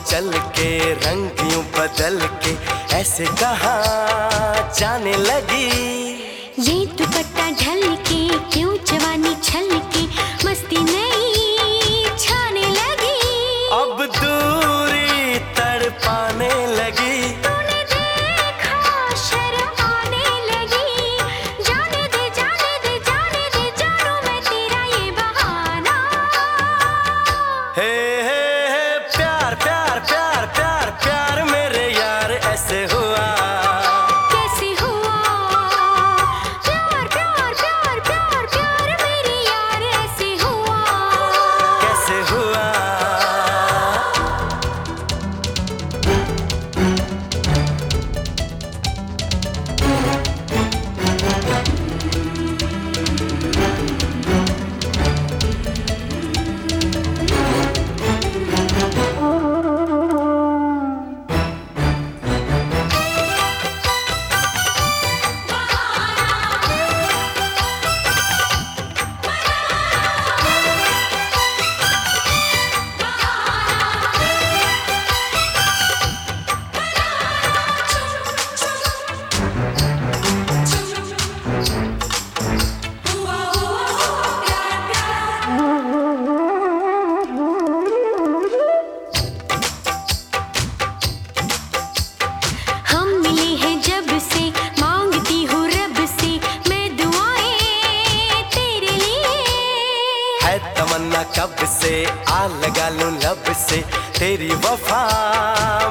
चल के रंग यूं बदल के ऐसे कहाँ जाने लगी। ये दुपट्टा ढल के क्यों जवानी छल के मस्ती नहीं छाने लगी। अब दूरी तड़पाने लगी। तूने देखा शर्म आने लगी। जाने दे जाने दे जाने दे जानू मैं तेरा ये बहाना। हे प्यार प्यार प्यार प्यार प्यार मेरे यार ऐसे हुआ। कैसे हुआ प्यार प्यार प्यार प्यार प्यार मेरे यार ऐसे हुआ। कैसे हुआ। तमन्ना कब से आ लगा लूं लब से तेरी वफा